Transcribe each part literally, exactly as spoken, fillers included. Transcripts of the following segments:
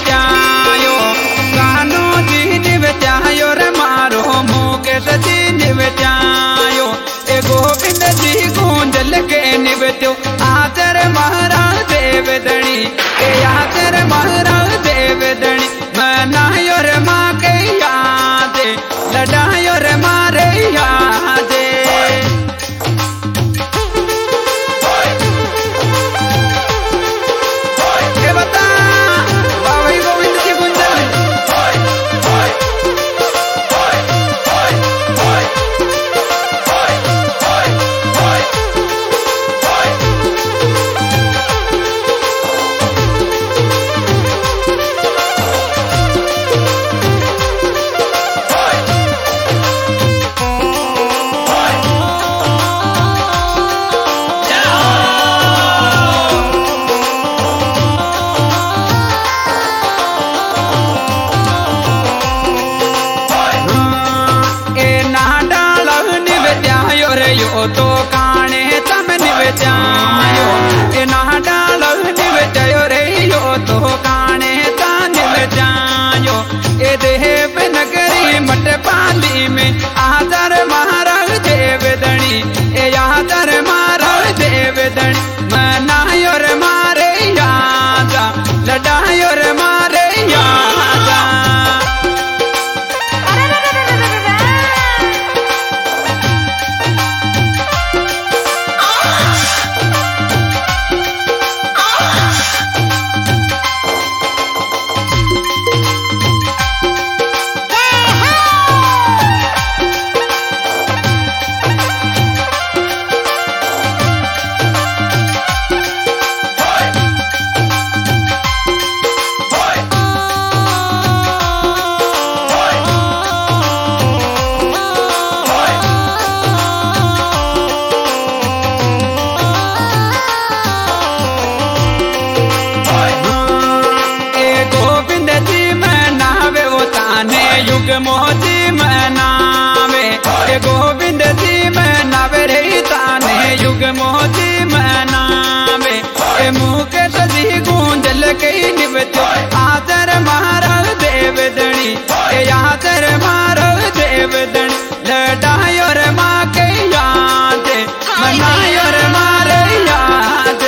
निवत्यायो कानो जी निवत्यायो रे मारो मुकेश जी निवत्यायो ए गोविंद जी गुंजल के निवत्यो आदर महाराज देव दणी ए आदर महाराज देव दणी मनायो रे माँ के याद लड़ायो रे मारे याद यो तो काने तम निवत्यायो ए ना डाल निवत्यायो रे यो तो काने ता निवत्यायो ए देव नगरी मटपाली में आदर महाराज देव दणी ए आदर महाराज देव दणी मनायो रे मारे यादा लड़ायो रे मारे यादा युग मोती मनावे ए गोविंद जी मनावे रे ताने युग मोती मनावे ए मुकेश जी गुंजल के निवत्यो आदर महाराज देव दणी ए आदर महाराज देव दणी लड़ायो रे माँ के याद मनायो रे मारे याद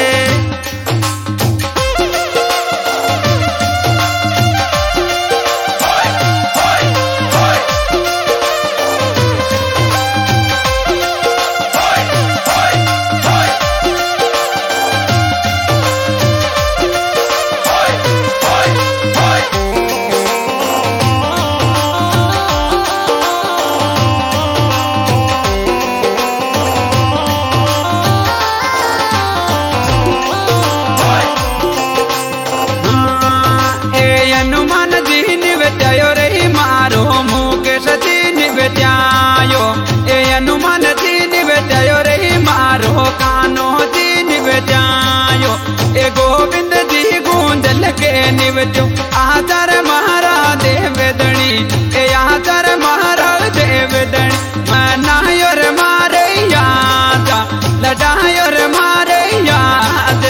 निवत्यायो ए हनुमान जी निवत्यायो रे मारो कानो जी निवत्यायो ए गोविंद जी गुंजल के निवत्यो आदर महाराज देव दणी ए आदर महाराज देव दणी मनायो रे मारे यादा लड़ायो रे मारे याद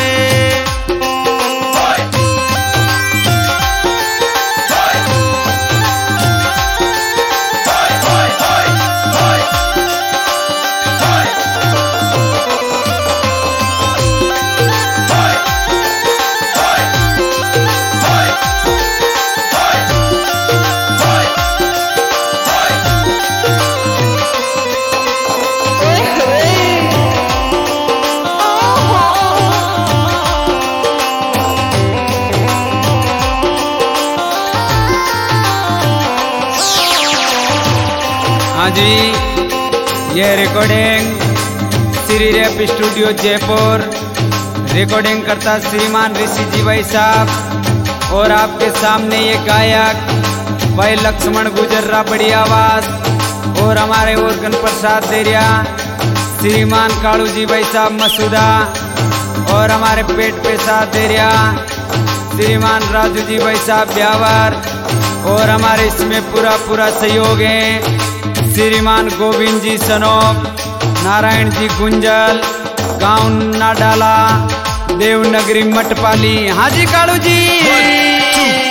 हाँ जी, ये recording Shri rap studio Jaipur, recording करता श्रीमान ऋषि जी भाई साहब और आपके सामने ये गायक भाई लक्ष्मण गुजर्रा बड़ी आवाज और हमारे और गणपत साथ देरिया श्रीमान कालू जी भाई साहब मसूदा और हमारे पेट पे साथ देरिया श्रीमान राजू जी भाई साहब ब्यावर और हमारे इसमें पूरा पूरा सहयोग है श्रीमान गोविंद जी सनोप, नारायण जी गुंजल, गांव नाडाला, देवनगरी मटपाली। हाँ जी कालू जी।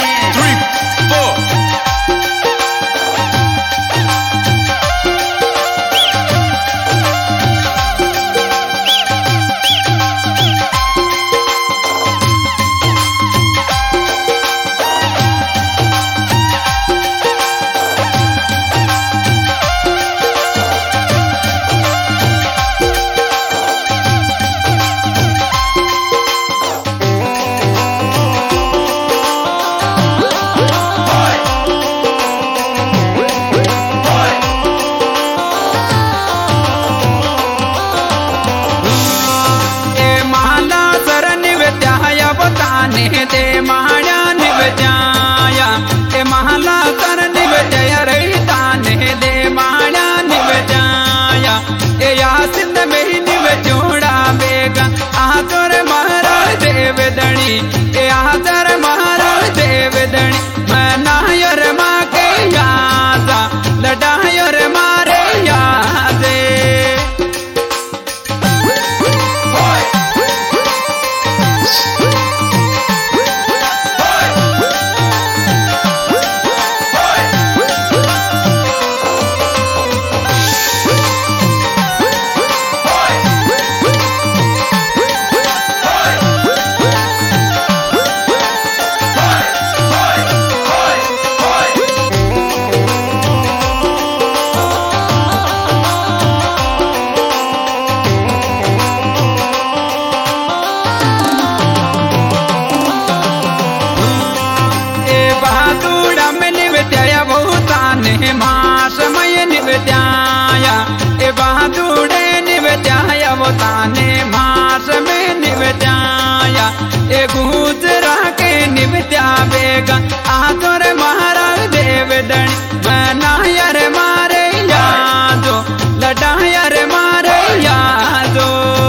गुजरा के निवत्या बेगा आतोर महाराज देवदणी मना यार मारे यादो लड़ा यार मारे यादो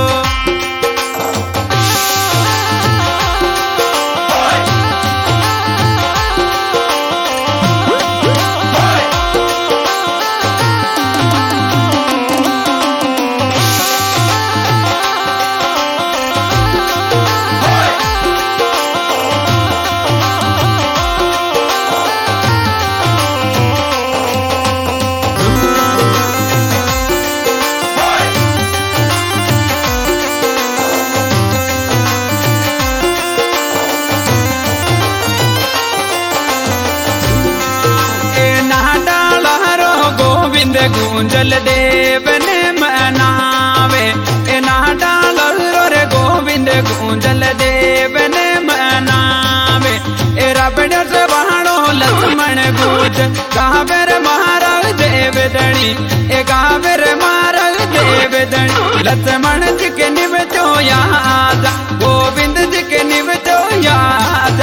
गूंजल देव ने मनावे एना डालर रे गोविंद गूंजल देव ने मनावे ए रबड़ से बाणो लक्ष्मण गूंज गावेर महाराज देवदणी ए गावेर महाराज देवदणी लक्ष्मण जी के निवचो याद गोविंद जी के निवचो याद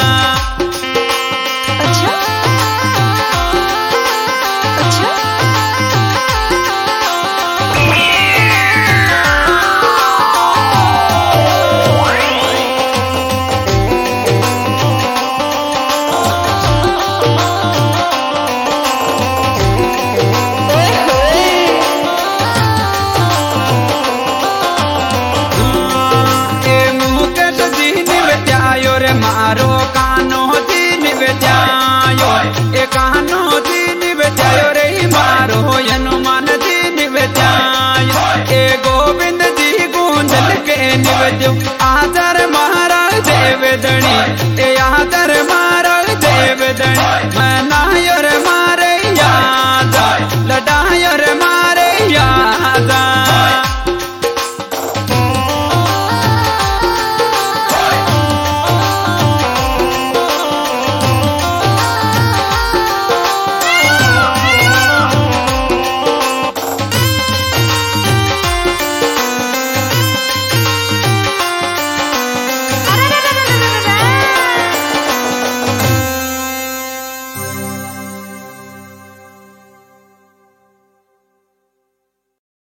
मारो कानो दीन बेचायो ए कानो दीन बेचायो रे मारो हनुमान दीन बेचायो ए गोविंद जी गूंजल के निवजो आदर महाराज देवदणी ए आदर महाराज देवदणी मनायो